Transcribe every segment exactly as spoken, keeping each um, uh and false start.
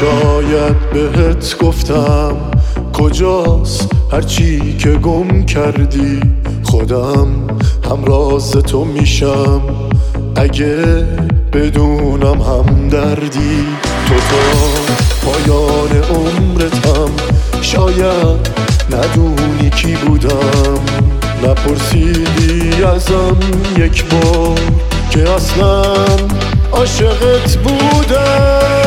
شاید بهت گفتم کجاست هرچی که گم کردی، خودم همراز تو میشم اگه بدونم هم دردی. تو تا پایان عمرتم شاید ندونی کی بودم، نپرسیدی ازم یک بار که اصلا عاشقت بودم.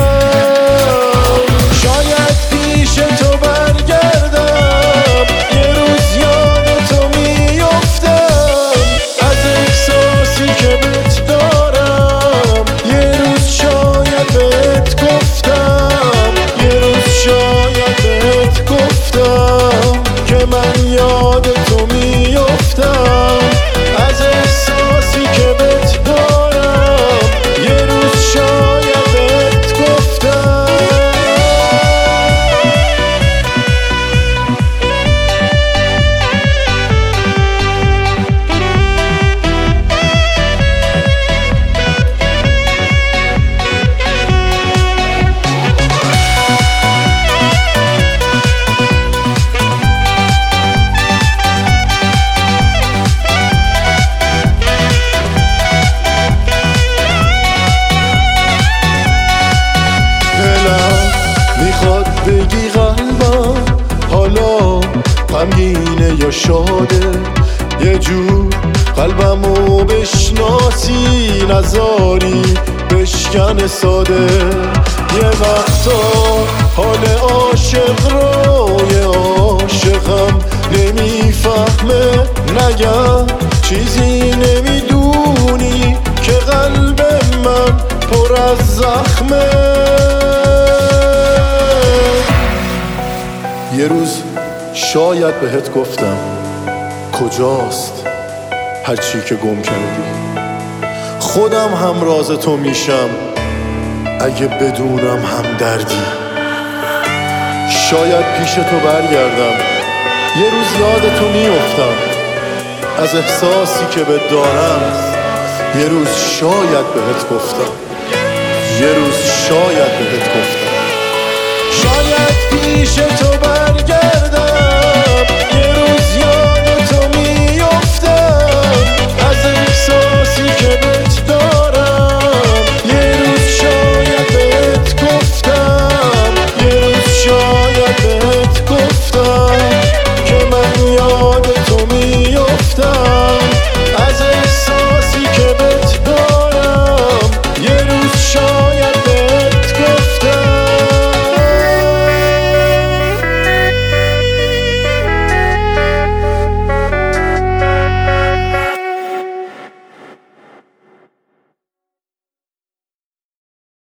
شاید پیش تو برگردم یه روز یاد تو میافتم، از احساسی که بهت دارم یه روز شاید بهت گفتم، یه روز شاید بهت گفتم که من یاد تو میافتم، از احساسی که بهت دارم یه روز شاید بهت گفتم. میخواد بگی قلبم حالا غمگینه یا شاده، یه جور قلبمو بشناسی نذاری بشکن ساده. یه وقتا حال عاشق رو یه عاشقم نمیفهمه، نگم چیزی نمیدونی که قلب من پر از زخمه. یه روز شاید بهت گفتم کجاست هرچی که گم کردی، خودم هم راز تو میشم اگه بدونم هم دردی. شاید پیش تو برگردم یه روز یاد تو میافتم، از احساسی که بهت دارم یه روز شاید بهت گفتم، یه روز شاید بهت گفتم. شاید پیش تو برگردم